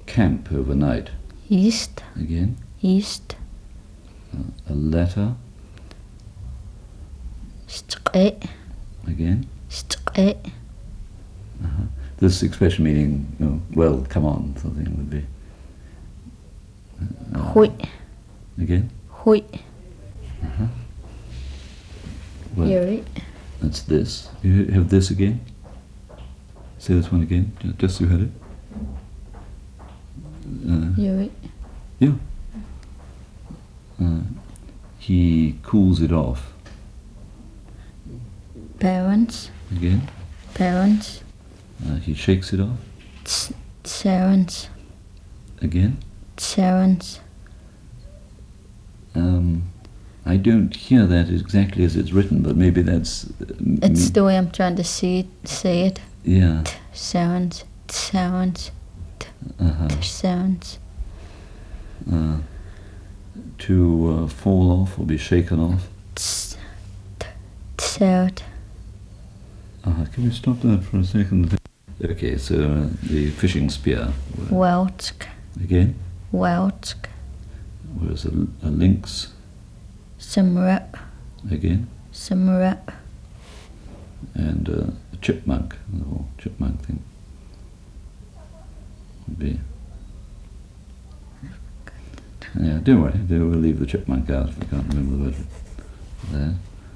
camp overnight. East. Again. East. A letter. Stqe. Again. Stqe. This expression meaning, well, come on, something would be. Hui. Again. Hui. Well, You're right. that's this. You have this again. Say this one again, just so you had it. You're right. Yeah. He cools it off. Parents. Again. Parents. He shakes it off. Parents. Again. Parents. I don't hear that exactly as it's written, but maybe that's... It's the way I'm trying to say it. Yeah. Sounds. Sounds. Sounds. To fall off or be shaken off. Sound. Can we stop that for a second? Okay, so the fishing spear. Weltsk. Again. Weltsk. Where's a lynx? Samrep. Again. Samrep. And a chipmunk, the whole chipmunk thing would be. Yeah, don't worry, we'll leave the chipmunk out if we can't remember the word there.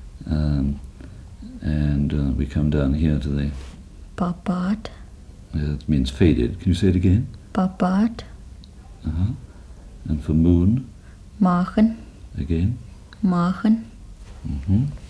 And we come down here to the... Papat. It means faded. Can you say it again? Papat. And for moon? Magen. Again? Magen. Mm-hmm.